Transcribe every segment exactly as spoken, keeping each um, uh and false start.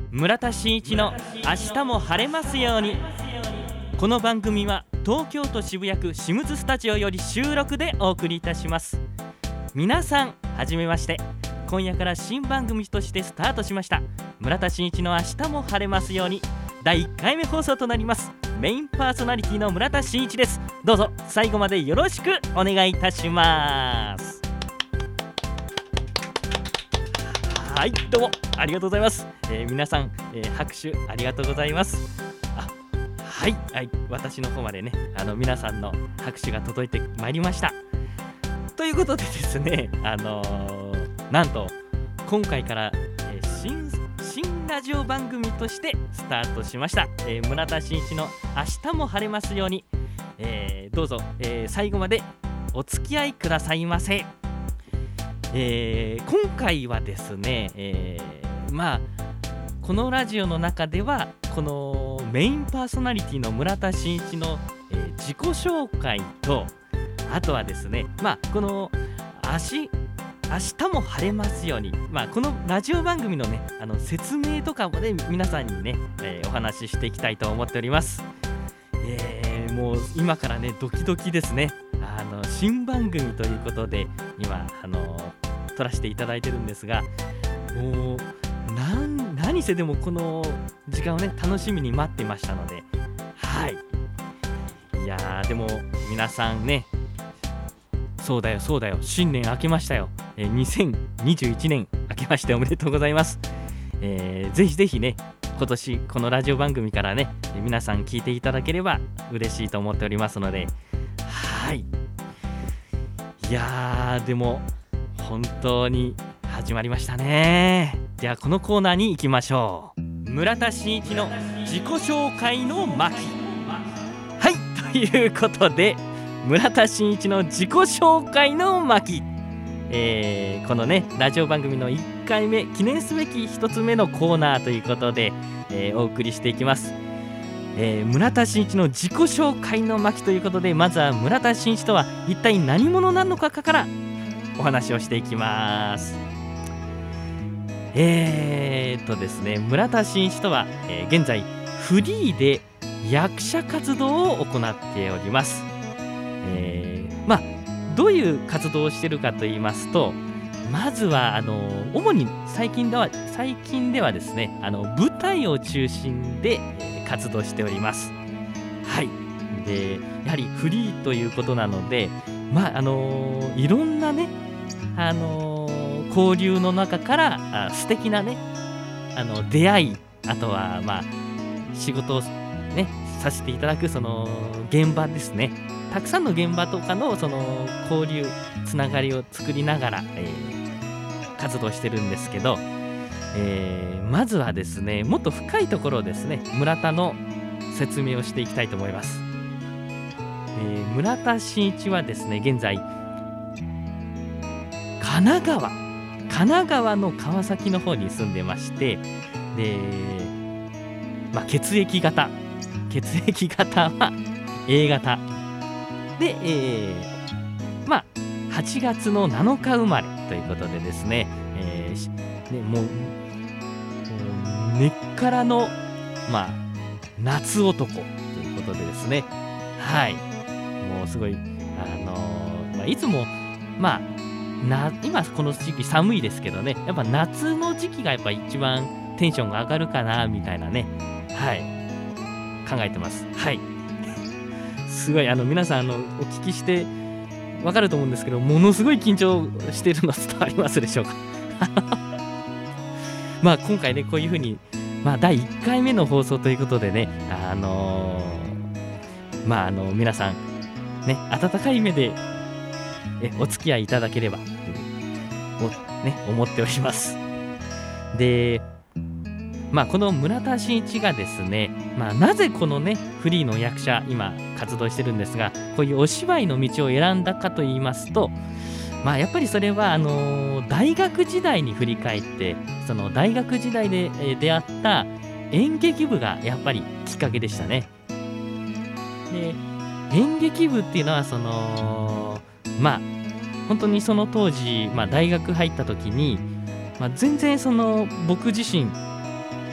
村田真一の明日も晴れますように。この番組は東京都渋谷区シムズスタジオより収録でお送りいたします。皆さんはじめまして。今夜から新番組としてスタートしました村田真一の明日も晴れますようにだいいっかいめ放送となります。メインパーソナリティの村田真一です。どうぞ最後までよろしくお願いいたします。はい、どうもありがとうございます。えー、皆さん、えー、拍手ありがとうございます。あ、はい、はい、私の方までね、あの皆さんの拍手が届いてまいりました。ということでですね、あのー、なんと今回から、えー、新新ラジオ番組としてスタートしました、えー、村田真一の明日も晴れますように、えー、どうぞ、えー、最後までお付き合いくださいませ。えー、今回はですね、えー、まあこのラジオの中ではこのメインパーソナリティの村田真一の、えー、自己紹介と、あとはですね、まあこの明日明日も晴れますように、まあこのラジオ番組のね、あの説明とかもね皆さんにね、えー、お話ししていきたいと思っております。えー、もう今からねドキドキですね。あの新番組ということで今あの撮らせていただいてるんですが、もうなん何せでもこの時間をね楽しみに待ってましたので、はい、いやーでも皆さんね、そうだよそうだよ新年明けましたよ、えー、にせんにじゅういちねん明けましておめでとうございます。えー、ぜひぜひね今年このラジオ番組からね皆さん聞いていただければ嬉しいと思っておりますので、はい、いやーでも本当に始まりましたね。ではこのコーナーに行きましょう。村田真一の自己紹介の巻。はい、ということで村田真一の自己紹介の巻、えー、このねラジオ番組のいっかいめ記念すべきひとつめのコーナーということで、えー、お送りしていきます。えー、村田真一の自己紹介の巻ということで、まずは村田真一とは一体何者なのかからお話をしていきます。えーっとですね村田真一とは、えー、現在フリーで役者活動を行っております。えー、まあどういう活動をしているかと言いますと、まずはあの主に最近では最近ではですね、あの舞台を中心で、えー、活動しております。はい。でやはりフリーということなので、まああのー、いろんなねあのー、交流の中からあ素敵なねあの出会い、あとはまあ仕事をねさせていただくその現場ですね、たくさんの現場とかのその交流つながりを作りながら、えー、活動してるんですけど、えー、まずはですねもっと深いところをですね村田の説明をしていきたいと思います。えー、村田真一はですね現在神奈川神奈川の川崎の方に住んでまして、で、まあ、血液型血液型は A 型で、えー、まあはちがつのなのか生まれということでですね、えー、ねもう根っからのまあ夏男ということでですね、はい、もうすごいあのーまあ、いつもまあな今この時期寒いですけどね、やっぱ夏の時期がやっぱ一番テンションが上がるかなみたいなね、はい考えてます。はい、すごいあの皆さんあのお聞きしてわかると思うんですけど、ものすごい緊張しているの伝わりますでしょうかまあ今回ねこういう風にまあだいいっかいめの放送ということでね、あのー、まああの皆さんね温かい目でえお付き合いいただければとお、ね、思っております。で、まあ、この村田真一がですね、まあ、なぜこのねフリーの役者今活動してるんですが、こういうお芝居の道を選んだかと言いますと、まあ、やっぱりそれはあのー、大学時代に振り返って、その大学時代で、えー、出会った演劇部がやっぱりきっかけでしたね。で演劇部っていうのはそのまあ本当にその当時、まあ、大学入った時に、まあ、全然その僕自身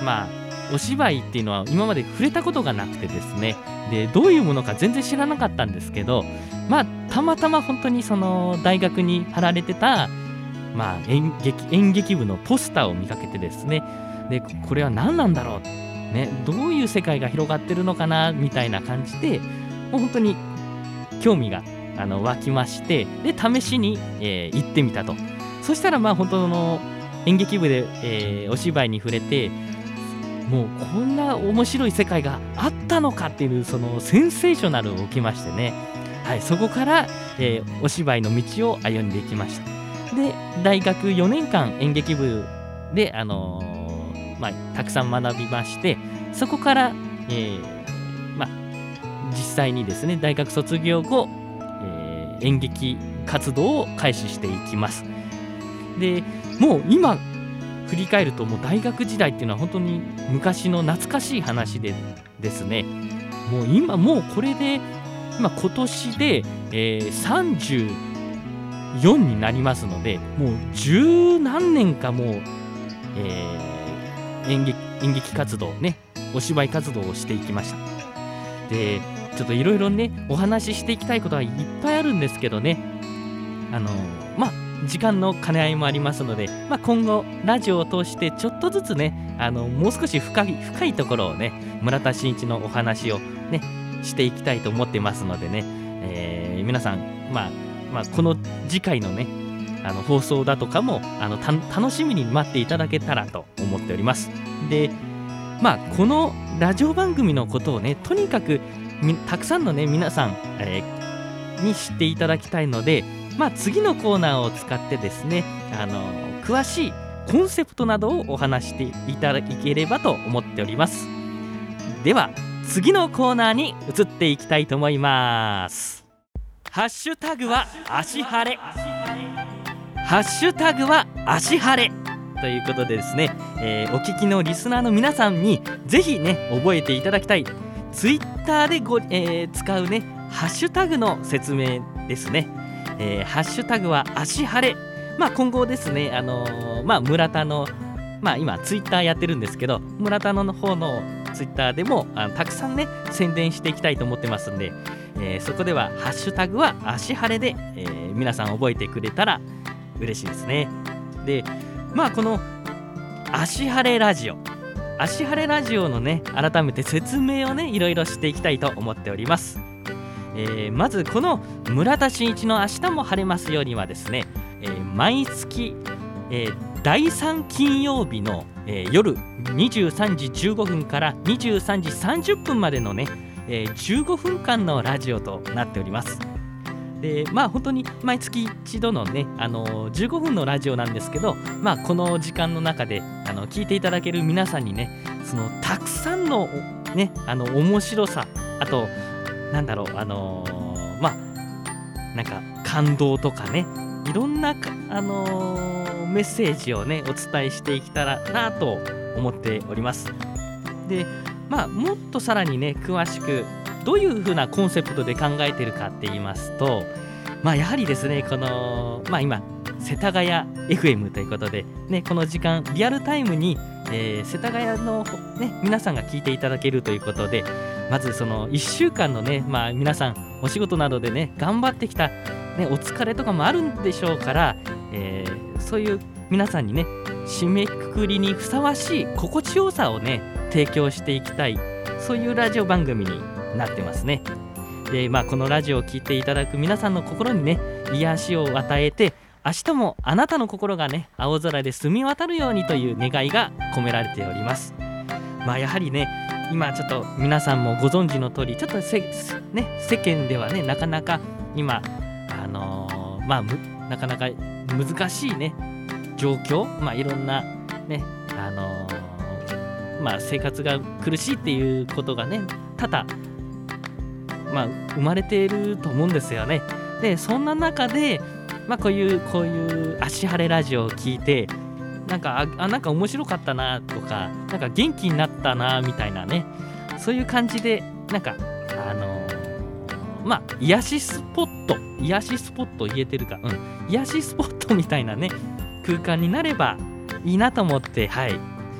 まあお芝居っていうのは今まで触れたことがなくてですね、でどういうものか全然知らなかったんですけど、まあたまたま本当にその大学に貼られてた、まあ、演劇演劇部のポスターを見かけてですね、でこれは何なんだろう、ね、どういう世界が広がってるのかなみたいな感じで、もう本当に興味があの湧きまして、で試しに、えー行ってみたと。そしたらまあ本当の演劇部で、えーお芝居に触れて、もうこんな面白い世界があったのかっていうそのセンセーショナルを受けましてね、はい、そこから、えーお芝居の道を歩んでいきました。で大学よねんかん演劇部で、あのーまあ、たくさん学びまして、そこから、えーまあ、実際にですね大学卒業後、えー演劇活動を開始していきます。でもう今振り返ると、もう大学時代っていうのは本当に昔の懐かしい話でですね、もう今もうこれで、まあ、今年で、えーさんじゅうよんになりますので、もう十何年かもう、えー演劇、演劇活動ね、お芝居活動をしていきました。でちょっといろいろねお話ししていきたいことはいっぱいあるんですけどね、あのまあ時間の兼ね合いもありますので、まあ、今後ラジオを通してちょっとずつね、あのもう少し深い深いところをね、村田真一のお話をねしていきたいと思ってますのでね、えー皆さん、まあまあ、この次回のねあの放送だとかもあのた楽しみに待っていただけたらと思っております。でまあこのラジオ番組のことをね、とにかくみたくさんのね皆さん、えーに知っていただきたいので、まあ、次のコーナーを使ってですね、あの詳しいコンセプトなどをお話していただければと思っております。では次のコーナーに移っていきたいと思います。ハッシュタグは足晴れ、ハッシュタグは足晴れということでですね、えーお聞きのリスナーの皆さんにぜひね覚えていただきたいツイッターでご、えー使うねハッシュタグの説明ですね。えーハッシュタグは足晴れ、まあ今後ですね、あのーまあ村田の、まあ今ツイッターやってるんですけど、村田の方のツイッターでもあのたくさんね宣伝していきたいと思ってますんで、えーそこではハッシュタグは足晴れで、えー皆さん覚えてくれたら嬉しいですね。でまあこの足晴れラジオ足晴れラジオのね改めて説明をねいろいろしていきたいと思っております。えーまずこの村田真一の明日も晴れますようにはですね、えー毎月、えーだいさん金曜日の、えー夜にじゅうさんじじゅうごふんからにじゅうさんじさんじゅっぷんまでのね、えーじゅうごふんかんのラジオとなっております。でまあ本当に毎月一度のね、あのーじゅうごふんのラジオなんですけど、まあこの時間の中であの聞いていただける皆さんにね、そのたくさんのねあの面白さ、あとなんだろう、あのーまあなんか感動とかね、いろんなか、あのーメッセージをねお伝えしていけたらなと思っております。でまあもっとさらにね詳しくどういう風なコンセプトで考えているかって言いますと、まあやはりですね、このまあ今世田谷 エフエム ということでね、この時間リアルタイムに、えー世田谷のね皆さんが聞いていただけるということで、まずそのいっしゅうかんのね、まあ皆さんお仕事などでね頑張ってきたねお疲れとかもあるんでしょうから、えーそういう皆さんにね締めくくりにふさわしい心地よさをね提供していきたい、そういうラジオ番組になってますね。でまあこのラジオを聞いていただく皆さんの心にね癒しを与えて、明日もあなたの心がね青空で澄み渡るようにという願いが込められております。まあやはりね今ちょっと皆さんもご存知の通り、ちょっとせ、ね、世間ではねなかなか今あのーまあむなかなか難しいね状況、まあいろんなねあのーまあ生活が苦しいっていうことがね多々まあ生まれていると思うんですよね。でそんな中でまあこういうこういう足晴れラジオを聞いて、なんかああなんか面白かったなとか、なんか元気になったなみたいなね、そういう感じでなんかあのーまあ癒しスポット癒しスポット言えてるか、うん癒しスポットみたいなね空間になればいいなと思って、はい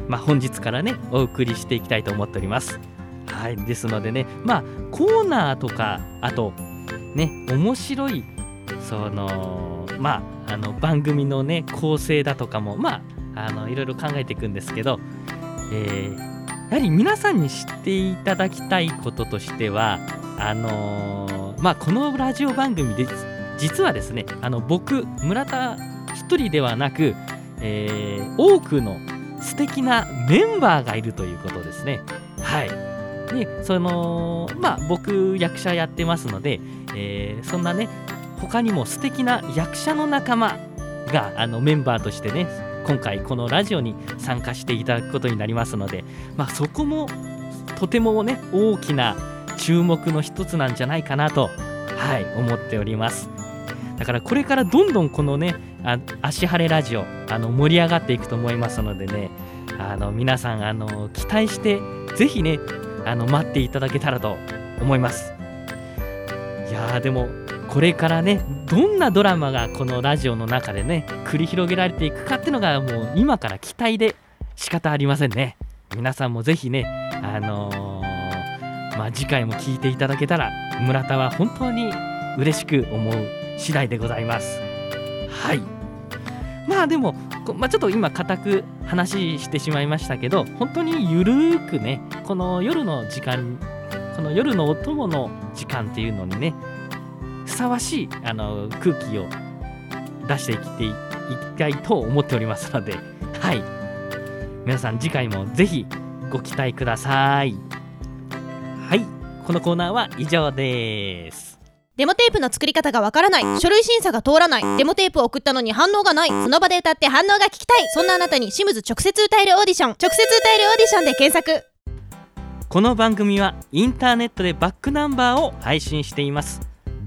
まあ、本日からねお送りしていきたいと思っております。はい、ですのでね、まあコーナーとか、あとね面白いそのまああの番組のね構成だとかもまああのいろいろ考えていくんですけど、えー、やはり皆さんに知っていただきたいこととしては、あのー、まあこのラジオ番組で実はですね、あの僕村田一人ではなく、えー、多くの素敵なメンバーがいるということですね。はい。でそのまあ僕役者やってますので、えー、そんなね他にも素敵な役者の仲間があのメンバーとしてね今回このラジオに参加していただくことになりますので、まあ、そこもとてもね大きな注目の一つなんじゃないかなと、はい、思っております。だからこれからどんどんこのねあ足晴れラジオあの盛り上がっていくと思いますのでね、あの皆さんあの期待してぜひねあの待っていただけたらと思います。いやーでもこれからねどんなドラマがこのラジオの中でね繰り広げられていくかっていうのがもう今から期待で仕方ありませんね。皆さんもぜひねあのー、まあ次回も聞いていただけたら村田は本当に嬉しく思う次第でございます。はい。まあでも、まあ、ちょっと今固く話してしまいましたけど、本当にゆるーくねこの夜の時間、この夜のお供の時間っていうのにねふさわしいあの空気を出していきていきたいと思っておりますので、はい、皆さん次回もぜひご期待ください。はい、このコーナーは以上です。 デモテープの作り方がわからない、書類審査が通らない、デモテープを送ったのに反応がない、その場で歌って反応が聞きたい、そんなあなたにシムズ直接歌えるオーディション、直接歌えるオーディションで検索。 この番組はインターネットでバックナンバーを配信しています。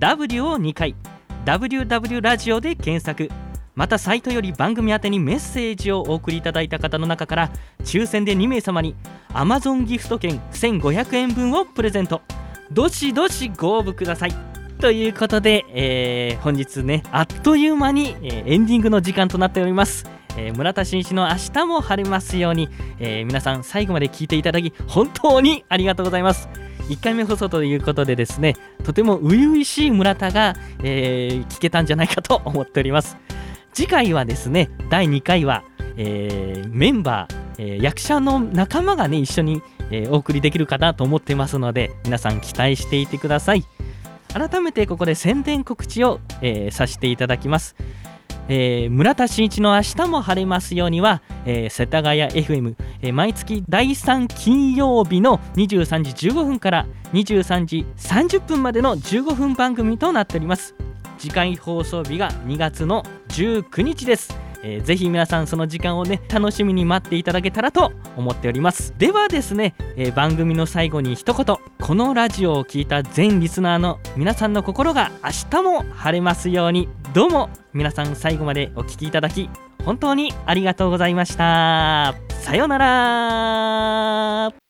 W をにかい ダブリューダブリュー ラジオで検索。またサイトより番組宛てにメッセージをお送りいただいた方の中から抽選でにめい様に Amazon ギフト券せんごひゃくえん分をプレゼント。どしどしご応募ください。ということで、えー、本日ねあっという間に、えー、エンディングの時間となっております。えー、村田真一の明日も晴れますように、えー、皆さん最後まで聞いていただき本当にありがとうございます。いっかいめ放送ということでですね、とても初々しい村田が、えー、聞けたんじゃないかと思っております。次回はですねだいにかいは、えー、メンバー、えー、役者の仲間がね一緒に、えー、お送りできるかなと思ってますので、皆さん期待していてください。改めてここで宣伝告知を、えー、させていただきます。えー、村田真一の明日も晴れますようには、えー、世田谷 エフエム、えー、毎月だいさん金曜日のにじゅうさんじじゅうごふんからにじゅうさんじさんじゅっぷんまでのじゅうごふん番組となっております。次回放送日がにがつのじゅうくにちです。えー、ぜひ皆さんその時間をね楽しみに待っていただけたらと思っております。ではですね、えー、番組の最後に一言、このラジオを聞いた全リスナーの皆さんの心が明日も晴れますように。どうも皆さん最後までお聞きいただき本当にありがとうございました。さようなら。